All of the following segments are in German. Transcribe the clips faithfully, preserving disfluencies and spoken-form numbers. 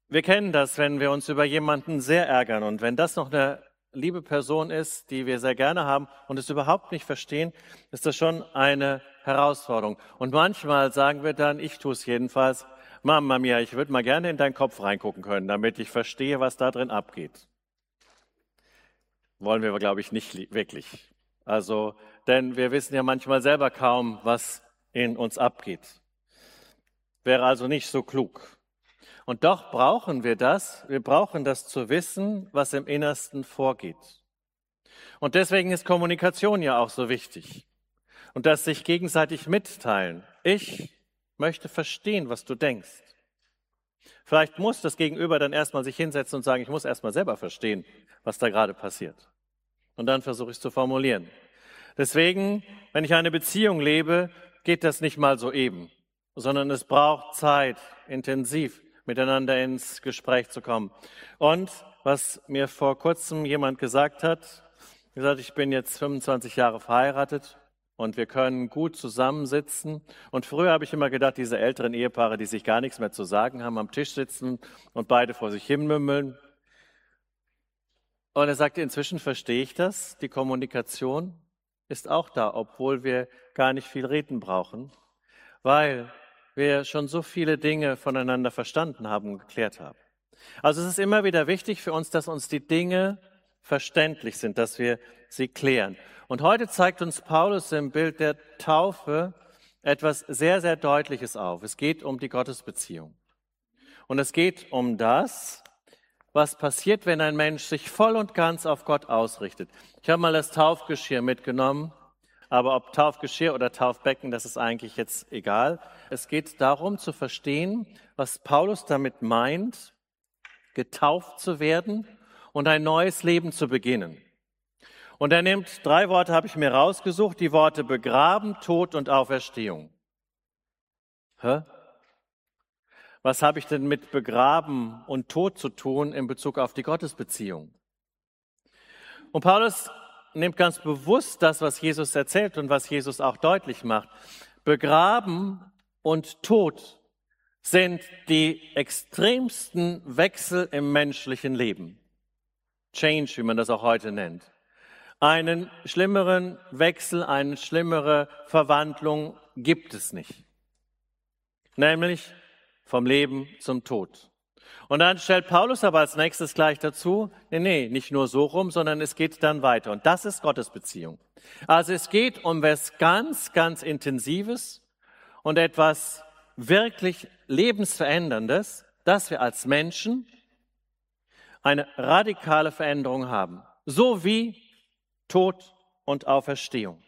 Wir kennen das, wenn wir uns über jemanden sehr ärgern und wenn das noch eine liebe Person ist, die wir sehr gerne haben und es überhaupt nicht verstehen, ist das schon eine Herausforderung. Und manchmal sagen wir dann, ich tue es jedenfalls, Mama mia, ich würde mal gerne in deinen Kopf reingucken können, damit ich verstehe, was da drin abgeht. Wollen wir, glaube ich, nicht wirklich. Also, denn wir wissen ja manchmal selber kaum, was in uns abgeht. Wäre also nicht so klug. Und doch brauchen wir das. Wir brauchen das zu wissen, was im Innersten vorgeht. Und deswegen ist Kommunikation ja auch so wichtig. Und das sich gegenseitig mitteilen. Ich möchte verstehen, was du denkst. Vielleicht muss das Gegenüber dann erstmal sich hinsetzen und sagen, ich muss erstmal selber verstehen, was da gerade passiert. Und dann versuche ich es zu formulieren. Deswegen, wenn ich eine Beziehung lebe, geht das nicht mal so eben, sondern es braucht Zeit, intensiv miteinander ins Gespräch zu kommen. Und was mir vor kurzem jemand gesagt hat, gesagt, ich bin jetzt fünfundzwanzig Jahre verheiratet und wir können gut zusammensitzen. Und früher habe ich immer gedacht, diese älteren Ehepaare, die sich gar nichts mehr zu sagen haben, am Tisch sitzen und beide vor sich hin mümmeln. Und er sagte, inzwischen verstehe ich das, die Kommunikation ist auch da, obwohl wir gar nicht viel reden brauchen, weil wir schon so viele Dinge voneinander verstanden haben und geklärt haben. Also es ist immer wieder wichtig für uns, dass uns die Dinge verständlich sind, dass wir sie klären. Und heute zeigt uns Paulus im Bild der Taufe etwas sehr, sehr Deutliches auf. Es geht um die Gottesbeziehung. Und es geht um das, was passiert, wenn ein Mensch sich voll und ganz auf Gott ausrichtet. Ich habe mal das Taufgeschirr mitgenommen. Aber ob Taufgeschirr oder Taufbecken, das ist eigentlich jetzt egal. Es geht darum zu verstehen, was Paulus damit meint, getauft zu werden und ein neues Leben zu beginnen. Und er nimmt drei Worte, habe ich mir rausgesucht, die Worte begraben, Tod und Auferstehung. Hä? Was habe ich denn mit begraben und Tod zu tun in Bezug auf die Gottesbeziehung? Und Paulus nimmt ganz bewusst das, was Jesus erzählt und was Jesus auch deutlich macht. Begraben und Tod sind die extremsten Wechsel im menschlichen Leben. Change, wie man das auch heute nennt. Einen schlimmeren Wechsel, eine schlimmere Verwandlung gibt es nicht. Nämlich vom Leben zum Tod. Und dann stellt Paulus aber als nächstes gleich dazu, nee, nee, nicht nur so rum, sondern es geht dann weiter. Und das ist Gottesbeziehung. Also es geht um was ganz, ganz Intensives und etwas wirklich Lebensveränderndes, dass wir als Menschen eine radikale Veränderung haben. So wie Tod und Auferstehung.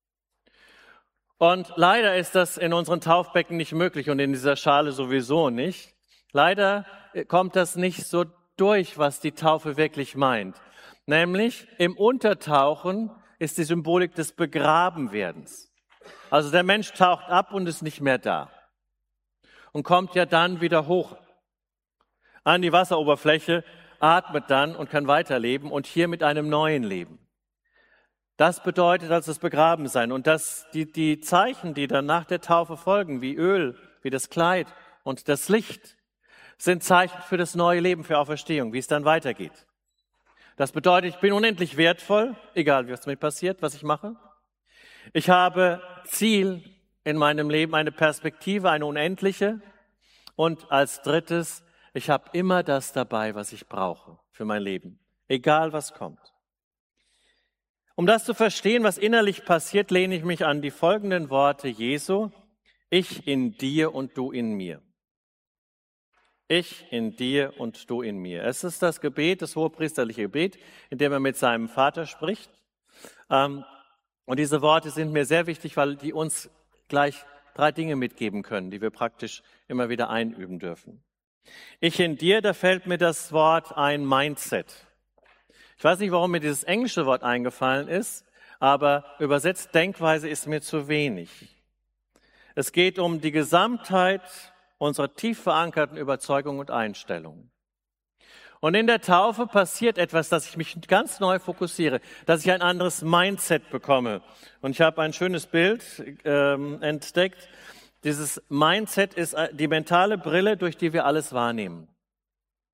Und leider ist das in unseren Taufbecken nicht möglich und in dieser Schale sowieso nicht. Leider kommt das nicht so durch, was die Taufe wirklich meint. Nämlich im Untertauchen ist die Symbolik des Begrabenwerdens. Also der Mensch taucht ab und ist nicht mehr da und kommt ja dann wieder hoch an die Wasseroberfläche, atmet dann und kann weiterleben und hier mit einem neuen Leben. Das bedeutet also das Begrabensein und das, die, die Zeichen, die dann nach der Taufe folgen, wie Öl, wie das Kleid und das Licht, sind Zeichen für das neue Leben, für Auferstehung, wie es dann weitergeht. Das bedeutet, ich bin unendlich wertvoll, egal was mir passiert, was ich mache. Ich habe Ziel in meinem Leben, eine Perspektive, eine unendliche. Und als drittes, ich habe immer das dabei, was ich brauche für mein Leben, egal was kommt. Um das zu verstehen, was innerlich passiert, lehne ich mich an die folgenden Worte Jesu: Ich in dir und du in mir. Ich in dir und du in mir. Es ist das Gebet, das hohepriesterliche Gebet, in dem er mit seinem Vater spricht. Und diese Worte sind mir sehr wichtig, weil die uns gleich drei Dinge mitgeben können, die wir praktisch immer wieder einüben dürfen. Ich in dir, da fällt mir das Wort ein Mindset. Ich weiß nicht, warum mir dieses englische Wort eingefallen ist, aber übersetzt Denkweise ist mir zu wenig. Es geht um die Gesamtheit unserer tief verankerten Überzeugung und Einstellung. Und in der Taufe passiert etwas, dass ich mich ganz neu fokussiere, dass ich ein anderes Mindset bekomme. Und ich habe ein schönes Bild ähm, entdeckt. Dieses Mindset ist die mentale Brille, durch die wir alles wahrnehmen.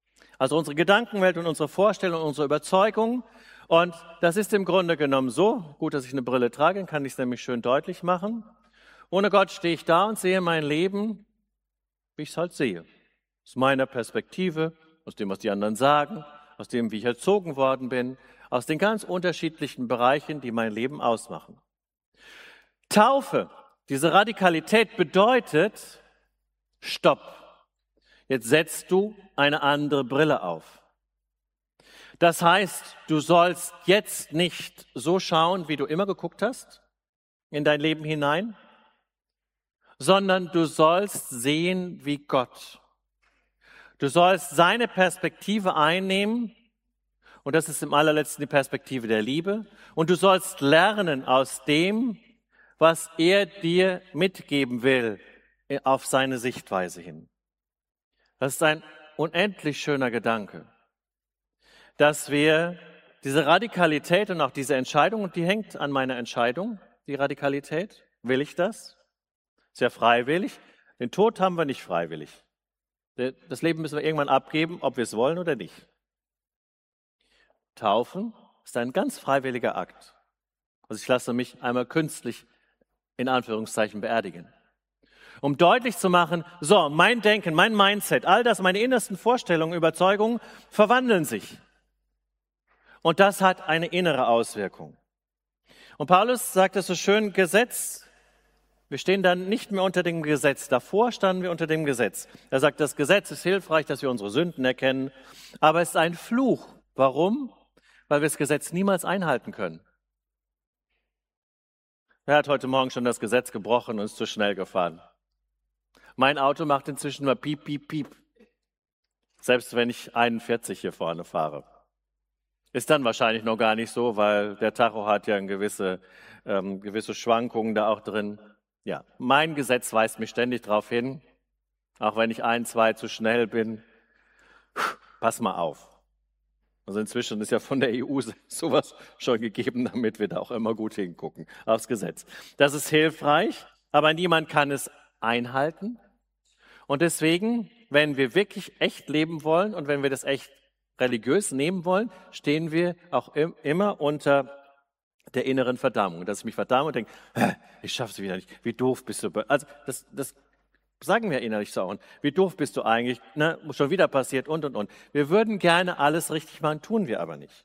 Also unsere Gedankenwelt und unsere Vorstellung, unsere Überzeugung. Und das ist im Grunde genommen so, gut, dass ich eine Brille trage, dann kann ich es nämlich schön deutlich machen. Ohne Gott stehe ich da und sehe mein Leben, wie ich es halt sehe. Aus meiner Perspektive, aus dem, was die anderen sagen, aus dem, wie ich erzogen worden bin, aus den ganz unterschiedlichen Bereichen, die mein Leben ausmachen. Taufe, diese Radikalität bedeutet, stopp, jetzt setzt du eine andere Brille auf. Das heißt, du sollst jetzt nicht so schauen, wie du immer geguckt hast, in dein Leben hinein, sondern du sollst sehen wie Gott. Du sollst seine Perspektive einnehmen, und das ist im allerletzten die Perspektive der Liebe, und du sollst lernen aus dem, was er dir mitgeben will, auf seine Sichtweise hin. Das ist ein unendlich schöner Gedanke, dass wir diese Radikalität und auch diese Entscheidung, und die hängt an meiner Entscheidung, die Radikalität, will ich das? Sehr freiwillig. Den Tod haben wir nicht freiwillig. Das Leben müssen wir irgendwann abgeben, ob wir es wollen oder nicht. Taufen ist ein ganz freiwilliger Akt. Also ich lasse mich einmal künstlich in Anführungszeichen beerdigen. Um deutlich zu machen, so, mein Denken, mein Mindset, all das, meine innersten Vorstellungen, Überzeugungen verwandeln sich. Und das hat eine innere Auswirkung. Und Paulus sagt es so schön, Gesetz, wir stehen dann nicht mehr unter dem Gesetz. Davor standen wir unter dem Gesetz. Er sagt, das Gesetz ist hilfreich, dass wir unsere Sünden erkennen, aber es ist ein Fluch. Warum? Weil wir das Gesetz niemals einhalten können. Wer hat heute Morgen schon das Gesetz gebrochen und ist zu schnell gefahren? Mein Auto macht inzwischen mal piep, piep, piep. Selbst wenn ich einundvierzig hier vorne fahre. Ist dann wahrscheinlich noch gar nicht so, weil der Tacho hat ja eine gewisse, ähm, gewisse Schwankungen da auch drin. Ja, mein Gesetz weist mich ständig darauf hin, auch wenn ich ein, zwei zu schnell bin. Pass mal auf. Also inzwischen ist ja von der E U sowas schon gegeben, damit wir da auch immer gut hingucken aufs Gesetz. Das ist hilfreich, aber niemand kann es einhalten. Und deswegen, wenn wir wirklich echt leben wollen und wenn wir das echt religiös nehmen wollen, stehen wir auch im, immer unter der inneren Verdammung. Dass ich mich verdamme und denke, ich schaffe es wieder nicht, wie doof bist du. Also das, das sagen wir innerlich so. Und wie doof bist du eigentlich, ne? Schon wieder passiert und, und, und. Wir würden gerne alles richtig machen, tun wir aber nicht.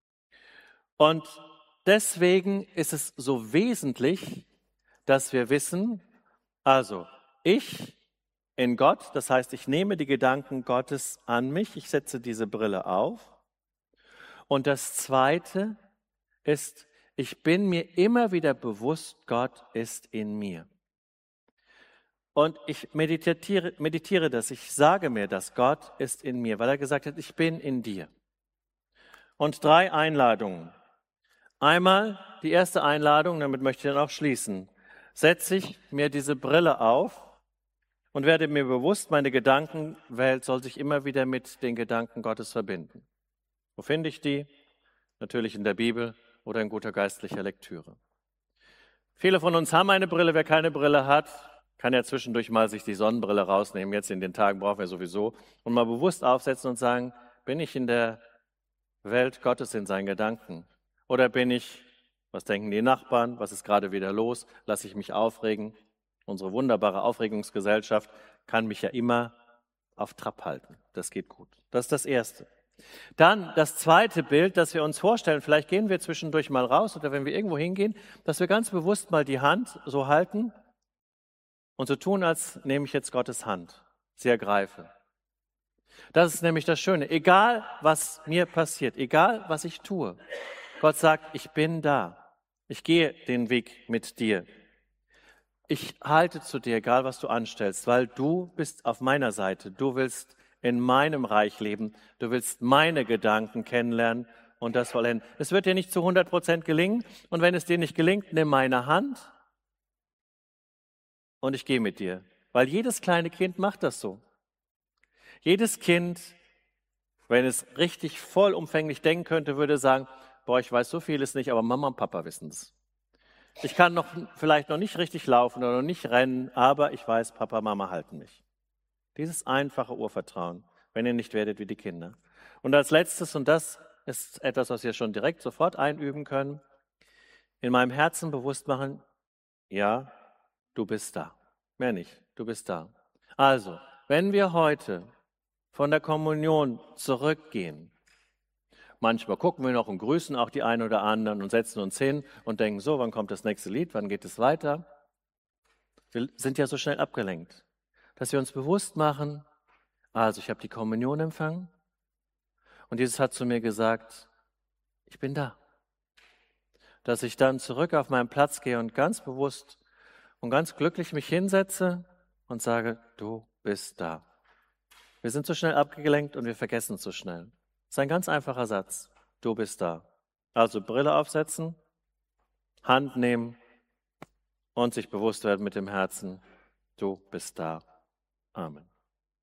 Und deswegen ist es so wesentlich, dass wir wissen, also ich in Gott, das heißt, ich nehme die Gedanken Gottes an mich, ich setze diese Brille auf. Und das Zweite ist, ich bin mir immer wieder bewusst, Gott ist in mir. Und ich meditiere, meditiere das, ich sage mir das, Gott ist in mir, weil er gesagt hat, ich bin in dir. Und drei Einladungen. Einmal die erste Einladung, damit möchte ich dann auch schließen. Setze ich mir diese Brille auf und werde mir bewusst, meine Gedankenwelt soll sich immer wieder mit den Gedanken Gottes verbinden. Wo finde ich die? Natürlich in der Bibel oder in guter geistlicher Lektüre. Viele von uns haben eine Brille, wer keine Brille hat, kann ja zwischendurch mal sich die Sonnenbrille rausnehmen, jetzt in den Tagen brauchen wir sowieso, und mal bewusst aufsetzen und sagen, bin ich in der Welt Gottes in seinen Gedanken? Oder bin ich, was denken die Nachbarn, was ist gerade wieder los, lasse ich mich aufregen? Unsere wunderbare Aufregungsgesellschaft kann mich ja immer auf Trab halten, das geht gut. Das ist das Erste. Dann das zweite Bild, das wir uns vorstellen, vielleicht gehen wir zwischendurch mal raus oder wenn wir irgendwo hingehen, dass wir ganz bewusst mal die Hand so halten und so tun, als nehme ich jetzt Gottes Hand, sie ergreife. Das ist nämlich das Schöne. Egal, was mir passiert, egal, was ich tue, Gott sagt, ich bin da. Ich gehe den Weg mit dir. Ich halte zu dir, egal, was du anstellst, weil du bist auf meiner Seite. Du willst in meinem Reich leben. Du willst meine Gedanken kennenlernen und das vollenden. Es wird dir nicht zu hundert Prozent gelingen. Und wenn es dir nicht gelingt, nimm meine Hand und ich gehe mit dir. Weil jedes kleine Kind macht das so. Jedes Kind, wenn es richtig vollumfänglich denken könnte, würde sagen, boah, ich weiß so vieles nicht, aber Mama und Papa wissen es. Ich kann noch vielleicht noch nicht richtig laufen oder noch nicht rennen, aber ich weiß, Papa, Mama halten mich. Dieses einfache Urvertrauen, wenn ihr nicht werdet wie die Kinder. Und als letztes, und das ist etwas, was wir schon direkt sofort einüben können, in meinem Herzen bewusst machen, ja, du bist da. Mehr nicht, du bist da. Also, wenn wir heute von der Kommunion zurückgehen, manchmal gucken wir noch und grüßen auch die einen oder anderen und setzen uns hin und denken, so, wann kommt das nächste Lied, wann geht es weiter? Wir sind ja so schnell abgelenkt, dass wir uns bewusst machen, also ich habe die Kommunion empfangen und Jesus hat zu mir gesagt, ich bin da. Dass ich dann zurück auf meinen Platz gehe und ganz bewusst und ganz glücklich mich hinsetze und sage, du bist da. Wir sind so schnell abgelenkt und wir vergessen es so schnell. Das ist ein ganz einfacher Satz. Du bist da. Also Brille aufsetzen, Hand nehmen und sich bewusst werden mit dem Herzen, du bist da. Amen.